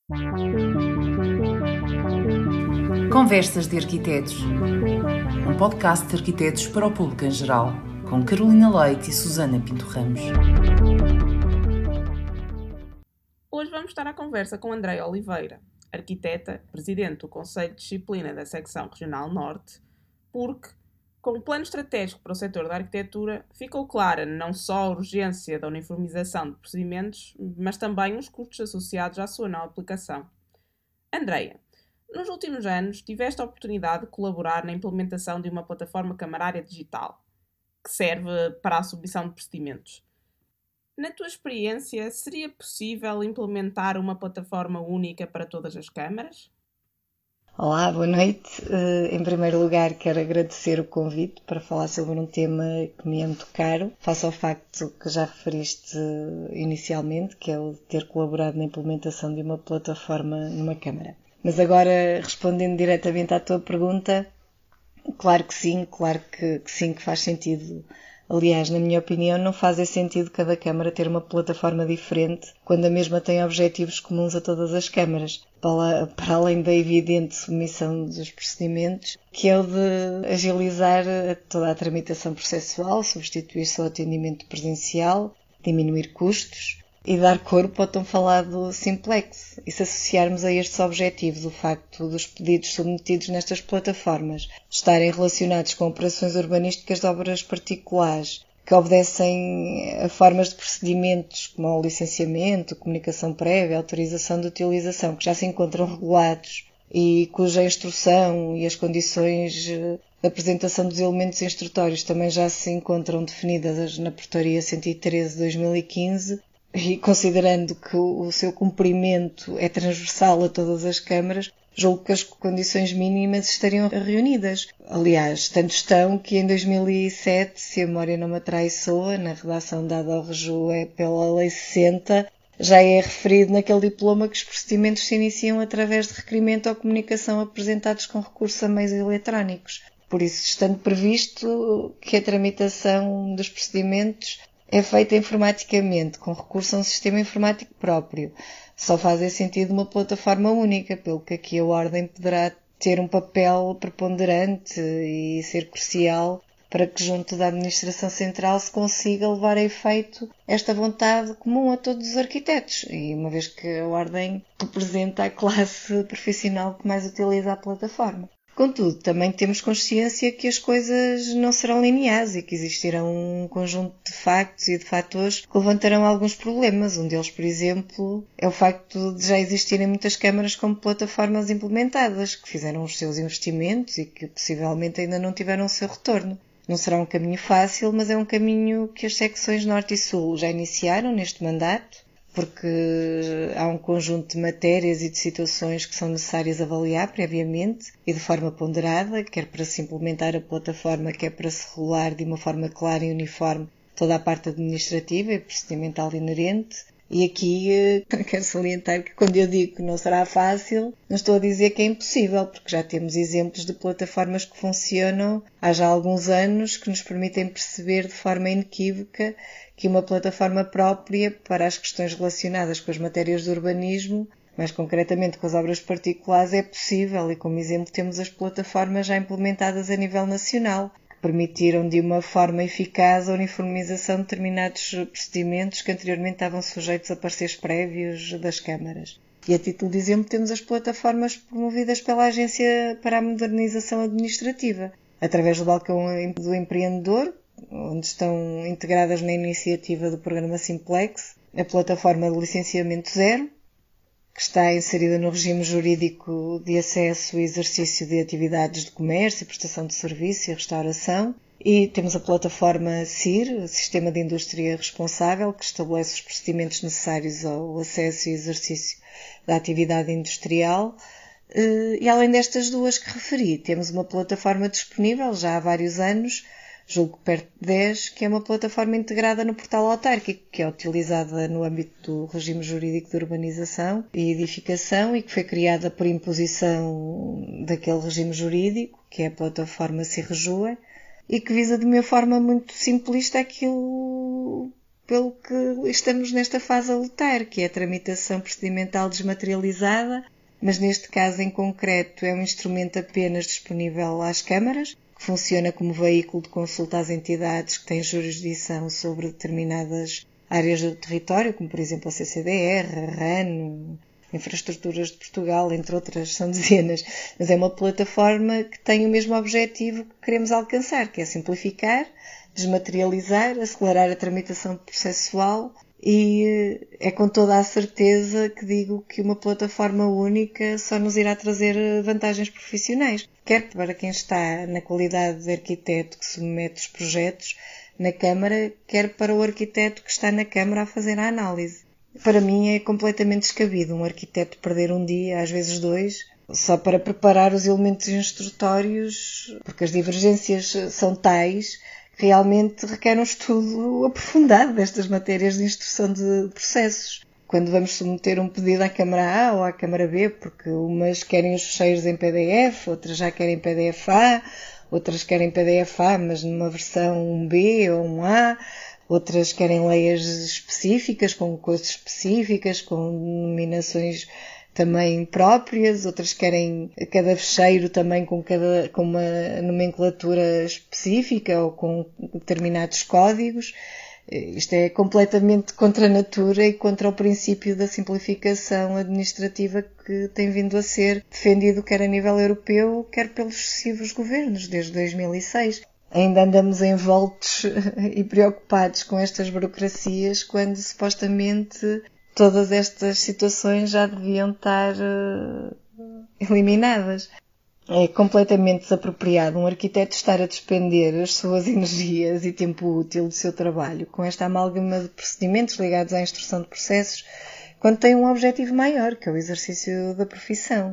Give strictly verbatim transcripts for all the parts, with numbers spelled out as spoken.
Conversas de Arquitetos, um podcast de arquitetos para o público em geral, com Carolina Leite e Susana Pinto Ramos. Hoje vamos estar à conversa com Andréia Oliveira, arquiteta, presidente do Conselho de Disciplina da Secção Regional Norte, porque, com o plano estratégico para o setor da arquitetura, ficou clara não só a urgência da uniformização de procedimentos, mas também os custos associados à sua não aplicação. Andréia, nos últimos anos tiveste a oportunidade de colaborar na implementação de uma plataforma camarária digital, que serve para a submissão de procedimentos. Na tua experiência, seria possível implementar uma plataforma única para todas as câmaras? Olá, boa noite. Em primeiro lugar, quero agradecer o convite para falar sobre um tema que me é muito caro, face ao facto que já referiste inicialmente, que é o de ter colaborado na implementação de uma plataforma numa câmara. Mas agora, respondendo diretamente à tua pergunta, claro que sim, claro que, que sim, que faz sentido. Aliás, na minha opinião, não faz sentido cada câmara ter uma plataforma diferente quando a mesma tem objetivos comuns a todas as câmaras, para, para além da evidente submissão dos procedimentos, que é o de agilizar toda a tramitação processual, substituir só o atendimento presencial, diminuir custos e dar corpo ao tão falado simplex. E se associarmos a estes objetivos o facto dos pedidos submetidos nestas plataformas estarem relacionados com operações urbanísticas de obras particulares, que obedecem a formas de procedimentos como o licenciamento, comunicação prévia, autorização de utilização, que já se encontram regulados e cuja instrução e as condições de apresentação dos elementos instrutórios também já se encontram definidas na Portaria cento e treze de dois mil e quinze, e considerando que o seu cumprimento é transversal a todas as câmaras, julgo que as condições mínimas estariam reunidas. Aliás, tanto estão que em dois mil e sete, se a memória não me atraiçoa, na redação dada ao REJUE pela Lei sessenta, já é referido naquele diploma que os procedimentos se iniciam através de requerimento ou comunicação apresentados com recurso a meios eletrónicos. Por isso, estando previsto que a tramitação dos procedimentos é feita informaticamente, com recurso a um sistema informático próprio. Só faz sentido uma plataforma única, pelo que aqui a Ordem poderá ter um papel preponderante e ser crucial para que junto da Administração Central se consiga levar a efeito esta vontade comum a todos os arquitetos, e uma vez que a Ordem representa a classe profissional que mais utiliza a plataforma. Contudo, também temos consciência que as coisas não serão lineares e que existirão um conjunto de factos e de fatores que levantarão alguns problemas. Um deles, por exemplo, é o facto de já existirem muitas câmaras como plataformas implementadas, que fizeram os seus investimentos e que possivelmente ainda não tiveram o seu retorno. Não será um caminho fácil, mas é um caminho que as secções Norte e Sul já iniciaram neste mandato, porque há um conjunto de matérias e de situações que são necessárias avaliar previamente e de forma ponderada, quer para se implementar a plataforma, quer para se regular de uma forma clara e uniforme toda a parte administrativa e procedimental inerente. E aqui quero salientar que quando eu digo que não será fácil, não estou a dizer que é impossível, porque já temos exemplos de plataformas que funcionam há já alguns anos, que nos permitem perceber de forma inequívoca que uma plataforma própria para as questões relacionadas com as matérias do urbanismo, mais concretamente com as obras particulares, é possível, e como exemplo temos as plataformas já implementadas a nível nacional, que permitiram de uma forma eficaz a uniformização de determinados procedimentos que anteriormente estavam sujeitos a pareceres prévios das câmaras. E a título de exemplo temos as plataformas promovidas pela Agência para a Modernização Administrativa, através do Balcão do Empreendedor, onde estão integradas na iniciativa do programa Simplex, a plataforma de licenciamento zero, que está inserida no regime jurídico de acesso e exercício de atividades de comércio, prestação de serviço e restauração, e temos a plataforma C I R, Sistema de Indústria Responsável, que estabelece os procedimentos necessários ao acesso e exercício da atividade industrial. E além destas duas que referi, temos uma plataforma disponível já há vários anos, julgo perto de dez, que é uma plataforma integrada no portal autárquico, que é utilizada no âmbito do regime jurídico de urbanização e edificação e que foi criada por imposição daquele regime jurídico, que é a plataforma CIRREJUE, e que visa de uma forma muito simplista aquilo pelo que estamos nesta fase a lutar, que é a tramitação procedimental desmaterializada, mas neste caso em concreto é um instrumento apenas disponível às câmaras, que funciona como veículo de consulta às entidades que têm jurisdição sobre determinadas áreas do território, como por exemplo a C C D R, a RAN, Infraestruturas de Portugal, entre outras, são dezenas. Mas é uma plataforma que tem o mesmo objetivo que queremos alcançar, que é simplificar, desmaterializar, acelerar a tramitação processual, e é com toda a certeza que digo que uma plataforma única só nos irá trazer vantagens profissionais, quer para quem está na qualidade de arquiteto que submete os projetos na Câmara, quer para o arquiteto que está na Câmara a fazer a análise. Para mim é completamente descabido um arquiteto perder um dia, às vezes dois, só para preparar os elementos instrutórios, porque as divergências são tais que realmente requer um estudo aprofundado destas matérias de instrução de processos. Quando vamos submeter um pedido à Câmara A ou à Câmara B, porque umas querem os fecheiros em P D F, outras já querem P D F A, outras querem P D F A, mas numa versão um B ou um A, outras querem layers específicas, com coisas específicas, com denominações também próprias, outras querem cada fecheiro também com, cada, com uma nomenclatura específica ou com determinados códigos. Isto é completamente contra a natura e contra o princípio da simplificação administrativa que tem vindo a ser defendido quer a nível europeu, quer pelos sucessivos governos, desde dois mil e seis. Ainda andamos envoltos e preocupados com estas burocracias quando supostamente todas estas situações já deviam estar uh, eliminadas. É completamente desapropriado um arquiteto estar a despender as suas energias e tempo útil do seu trabalho com esta amálgama de procedimentos ligados à instrução de processos, quando tem um objetivo maior, que é o exercício da profissão.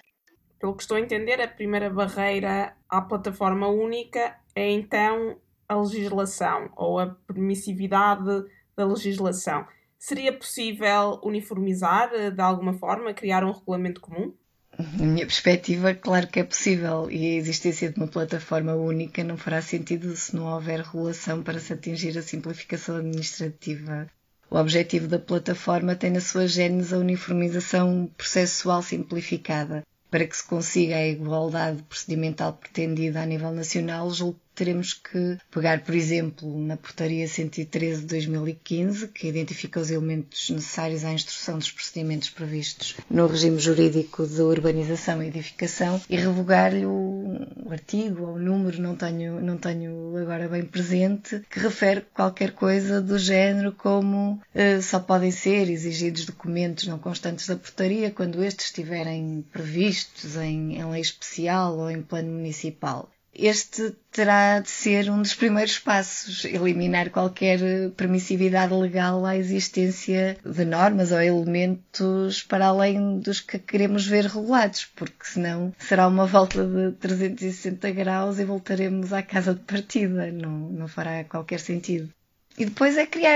Pelo que estou a entender, a primeira barreira à plataforma única é então a legislação ou a permissividade da legislação. Seria possível uniformizar, de alguma forma, criar um regulamento comum? Na minha perspectiva, claro que é possível, e a existência de uma plataforma única não fará sentido se não houver regulação para se atingir a simplificação administrativa. O objetivo da plataforma tem na sua gênese a uniformização processual simplificada. Para que se consiga a igualdade procedimental pretendida a nível nacional, julgo que teremos que pegar, por exemplo, na Portaria cento e treze de dois mil e quinze, que identifica os elementos necessários à instrução dos procedimentos previstos no regime jurídico de urbanização e edificação, e revogar-lhe o artigo ou o número, não tenho, não tenho agora bem presente, que refere qualquer coisa do género como uh, só podem ser exigidos documentos não constantes da Portaria quando estes estiverem previstos em, em lei especial ou em plano municipal. Este terá de ser um dos primeiros passos, eliminar qualquer permissividade legal à existência de normas ou elementos para além dos que queremos ver regulados, porque senão será uma volta de trezentos e sessenta graus e voltaremos à casa de partida, não, não fará qualquer sentido. E depois é criar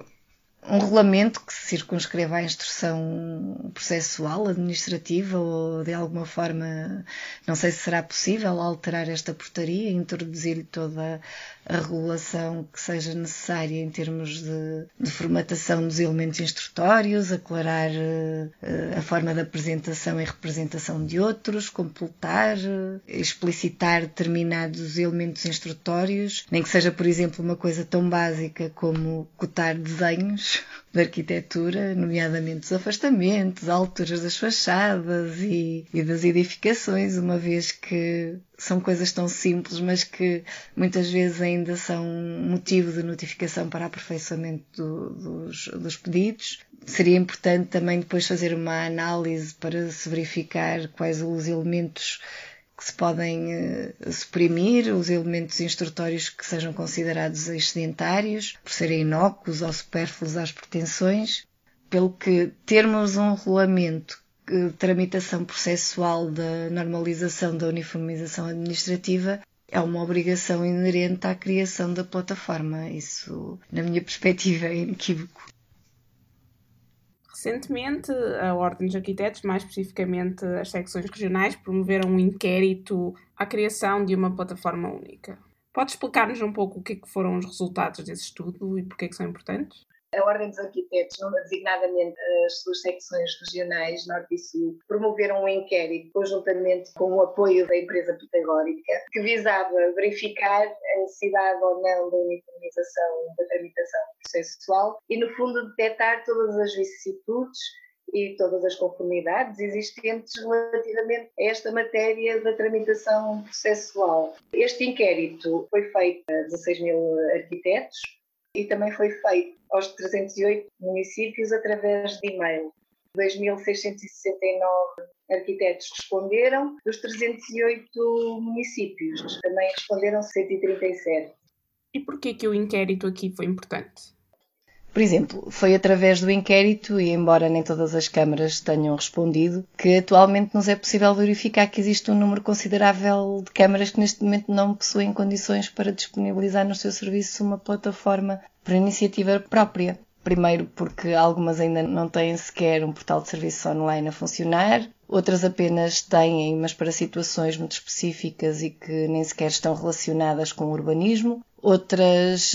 um regulamento que se circunscreva à instrução processual, administrativa, ou de alguma forma, não sei se será possível alterar esta portaria, introduzir-lhe toda a regulação que seja necessária em termos de, de formatação dos elementos instrutórios, aclarar uh, a forma de apresentação e representação de outros, completar, uh, explicitar determinados elementos instrutórios, nem que seja, por exemplo, uma coisa tão básica como cotar desenhos de arquitetura, nomeadamente os afastamentos, alturas das fachadas e, e das edificações, uma vez que são coisas tão simples, mas que muitas vezes ainda são motivo de notificação para aperfeiçoamento do, dos, dos pedidos. Seria importante também depois fazer uma análise para se verificar quais os elementos que se podem uh, suprimir, os elementos instrutórios que sejam considerados excedentários, por serem inócuos ou supérfluos às pretensões, pelo que termos um regulamento de tramitação processual da normalização da uniformização administrativa é uma obrigação inerente à criação da plataforma. Isso, na minha perspectiva, é inequívoco. Recentemente, a Ordem dos Arquitetos, mais especificamente as secções regionais, promoveram um inquérito à criação de uma plataforma única. Pode explicar-nos um pouco o que é que foram os resultados desse estudo e porque é que são importantes? A Ordem dos Arquitetos, designadamente as suas secções regionais, Norte e Sul, promoveram um inquérito conjuntamente com o apoio da empresa pitagórica que visava verificar a necessidade ou não da uniformização da tramitação processual e, no fundo, detectar todas as vicissitudes e todas as conformidades existentes relativamente a esta matéria da tramitação processual. Este inquérito foi feito a dezasseis mil arquitetos e também foi feito aos trezentos e oito municípios através de e-mail. dois mil seiscentos e sessenta e nove arquitetos responderam, dos trezentos e oito municípios também responderam cento e trinta e sete. E porquê que o inquérito aqui foi importante? Por exemplo, foi através do inquérito, e embora nem todas as câmaras tenham respondido, que atualmente nos é possível verificar que existe um número considerável de câmaras que neste momento não possuem condições para disponibilizar no seu serviço uma plataforma por iniciativa própria. Primeiro porque algumas ainda não têm sequer um portal de serviços online a funcionar, outras apenas têm, mas para situações muito específicas e que nem sequer estão relacionadas com o urbanismo, outras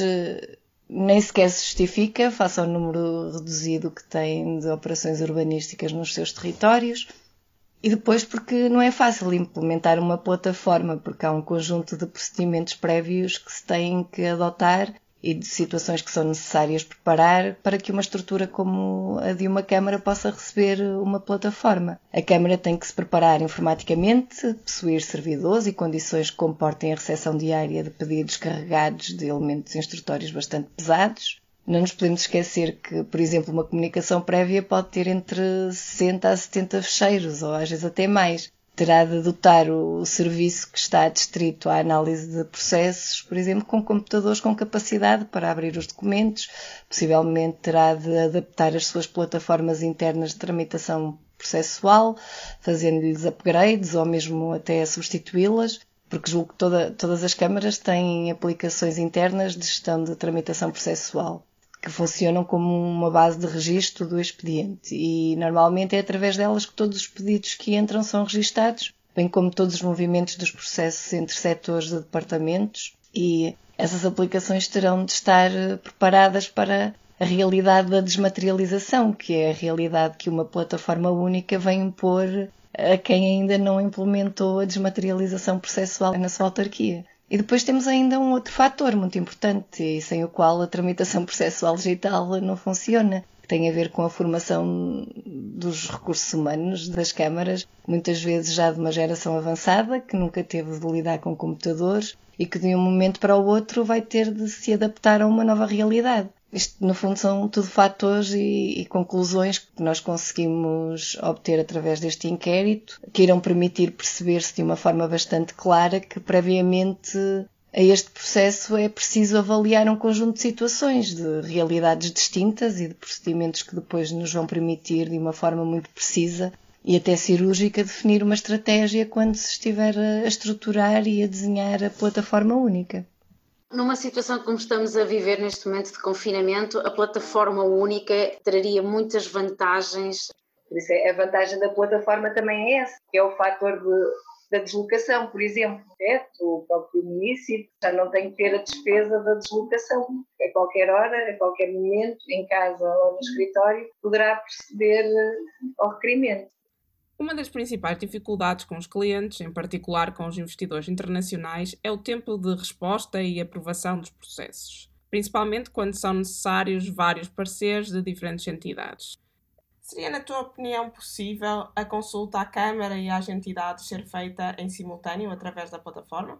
nem sequer se justifica face ao número reduzido que têm de operações urbanísticas nos seus territórios. E depois porque não é fácil implementar uma plataforma, porque há um conjunto de procedimentos prévios que se têm que adotar e de situações que são necessárias preparar para que uma estrutura como a de uma câmara possa receber uma plataforma. A câmara tem que se preparar informaticamente, possuir servidores e condições que comportem a recepção diária de pedidos carregados de elementos instrutórios bastante pesados. Não nos podemos esquecer que, por exemplo, uma comunicação prévia pode ter entre sessenta a setenta fecheiros, ou às vezes até mais. Terá de dotar o serviço que está adstrito à análise de processos, por exemplo, com computadores com capacidade para abrir os documentos, possivelmente terá de adaptar as suas plataformas internas de tramitação processual, fazendo-lhes upgrades ou mesmo até substituí-las, porque julgo que toda, todas as câmaras têm aplicações internas de gestão de tramitação processual, que funcionam como uma base de registro do expediente e normalmente é através delas que todos os pedidos que entram são registados, bem como todos os movimentos dos processos entre setores de departamentos, e essas aplicações terão de estar preparadas para a realidade da desmaterialização, que é a realidade que uma plataforma única vem impor a quem ainda não implementou a desmaterialização processual na sua autarquia. E depois temos ainda um outro fator muito importante e sem o qual a tramitação processual digital não funciona, que tem a ver com a formação dos recursos humanos das câmaras, muitas vezes já de uma geração avançada, que nunca teve de lidar com computadores e que de um momento para o outro vai ter de se adaptar a uma nova realidade. Isto, no fundo, são tudo fatores e, e conclusões que nós conseguimos obter através deste inquérito, que irão permitir perceber-se de uma forma bastante clara que, previamente a este processo, é preciso avaliar um conjunto de situações, de realidades distintas e de procedimentos que depois nos vão permitir, de uma forma muito precisa e até cirúrgica, definir uma estratégia quando se estiver a estruturar e a desenhar a plataforma única. Numa situação como estamos a viver neste momento de confinamento, a plataforma única traria muitas vantagens. Por isso, a vantagem da plataforma também é essa, que é o fator de, da deslocação, por exemplo. É, o próprio município já não tem que ter a despesa da deslocação. A qualquer hora, a qualquer momento, em casa ou no escritório, poderá proceder ao requerimento. Uma das principais dificuldades com os clientes, em particular com os investidores internacionais, é o tempo de resposta e aprovação dos processos, principalmente quando são necessários vários pareceres de diferentes entidades. Seria, na tua opinião, possível a consulta à Câmara e às entidades ser feita em simultâneo através da plataforma?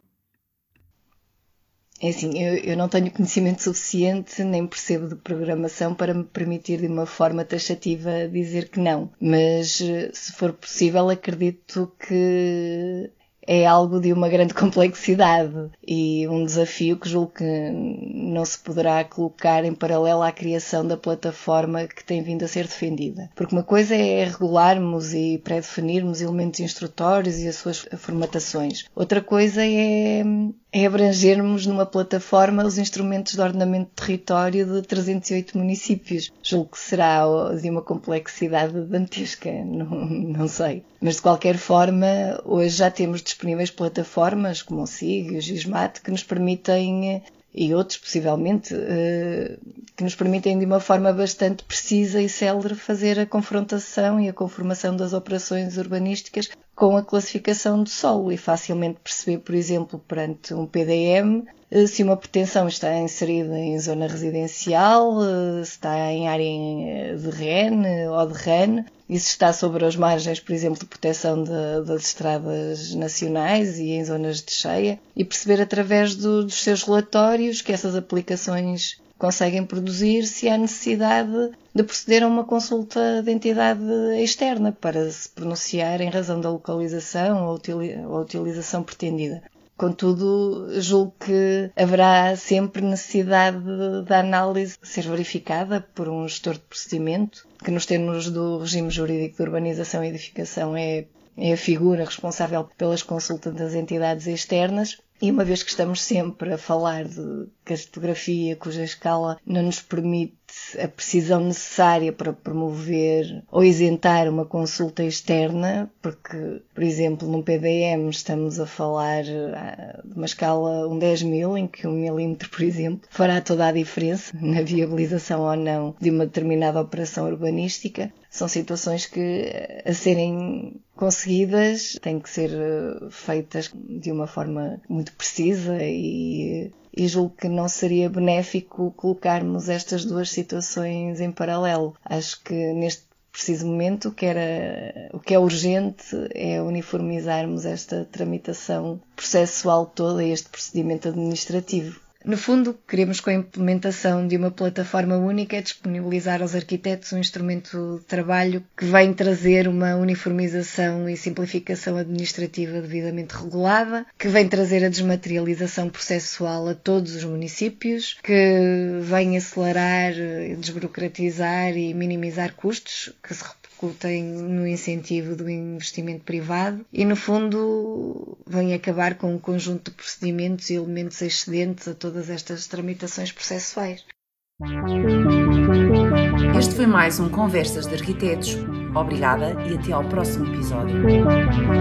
É assim, eu, eu não tenho conhecimento suficiente, nem percebo de programação para me permitir de uma forma taxativa dizer que não. Mas, se for possível, acredito que é algo de uma grande complexidade e um desafio que julgo que não se poderá colocar em paralelo à criação da plataforma que tem vindo a ser defendida. Porque uma coisa é regularmos e pré-definirmos elementos instrutórios e as suas formatações. Outra coisa é é abrangermos numa plataforma os instrumentos de ordenamento de território de trezentos e oito municípios. Julgo que será de uma complexidade dantesca, não, não sei. Mas de qualquer forma, hoje já temos disponíveis plataformas como o S I G e o GISMAT que nos permitem, e outros possivelmente, que nos permitem de uma forma bastante precisa e célere fazer a confrontação e a conformação das operações urbanísticas com a classificação do solo e facilmente perceber, por exemplo, perante um P D M, se uma pretensão está inserida em zona residencial, se está em área de R E N ou de R A N, e se está sobre as margens, por exemplo, de proteção de, das estradas nacionais e em zonas de cheia, e perceber através do, dos seus relatórios que essas aplicações conseguem produzir se há necessidade de proceder a uma consulta de entidade externa para se pronunciar em razão da localização ou a utilização pretendida. Contudo, julgo que haverá sempre necessidade da análise ser verificada por um gestor de procedimento, que nos termos do regime jurídico de urbanização e edificação é, é a figura responsável pelas consultas das entidades externas. E uma vez que estamos sempre a falar de cartografia cuja escala não nos permite a precisão necessária para promover ou isentar uma consulta externa, porque, por exemplo, num P D M estamos a falar de uma escala um dez mil, em que um milímetro, por exemplo, fará toda a diferença na viabilização ou não de uma determinada operação urbanística. São situações que, a serem conseguidas, têm que ser feitas de uma forma muito precisa e, e julgo que não seria benéfico colocarmos estas duas situações em paralelo. Acho que neste preciso momento o que, era, o que é urgente é uniformizarmos esta tramitação processual toda e este procedimento administrativo. No fundo, queremos, com a implementação de uma plataforma única, disponibilizar aos arquitetos um instrumento de trabalho que vem trazer uma uniformização e simplificação administrativa devidamente regulada, que vem trazer a desmaterialização processual a todos os municípios, que vem acelerar, desburocratizar e minimizar custos que se repercutem no incentivo do investimento privado e, no fundo, vem acabar com um conjunto de procedimentos e elementos excedentes a todas estas tramitações processuais. Este foi mais um Conversas de Arquitetos. Obrigada e até ao próximo episódio.